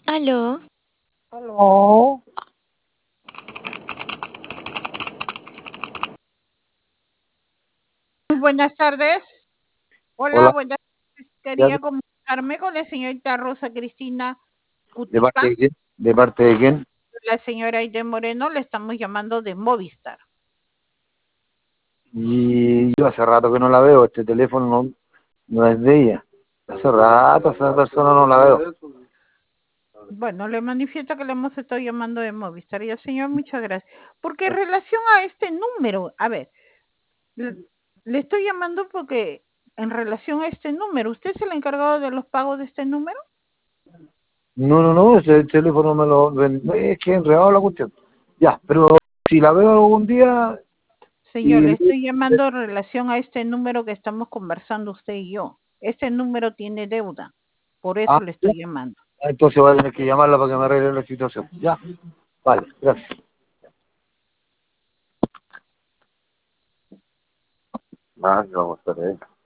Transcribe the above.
Aló, Aló. Muy buenas tardes. Hola, Hola. buenas tardes. ¿Ya Quería comunicarme con la señorita Rosa Cristina ¿De parte Cutica. de quién? ¿De parte de quién? La señora Aide Moreno le estamos llamando de Movistar. Y yo hace rato que no la veo, este teléfono no es de ella. Hace rato esa persona no la veo. Bueno, le manifiesto que le hemos estado llamando de Movistar. Y el señor, muchas gracias. Porque en relación a este número, a ver, le estoy llamando porque en relación a este número, ¿usted es el encargado de los pagos de este número? No, ese teléfono es que he enredado la cuestión. Ya, pero si la veo algún día Señor, y le estoy llamando en relación a este número que estamos conversando usted y yo. Este número tiene deuda. Por eso le ya, estoy llamando. entonces voy a tener que llamarla para que me arregle la situación. Ya, vale, gracias. Ah, vamos a ver.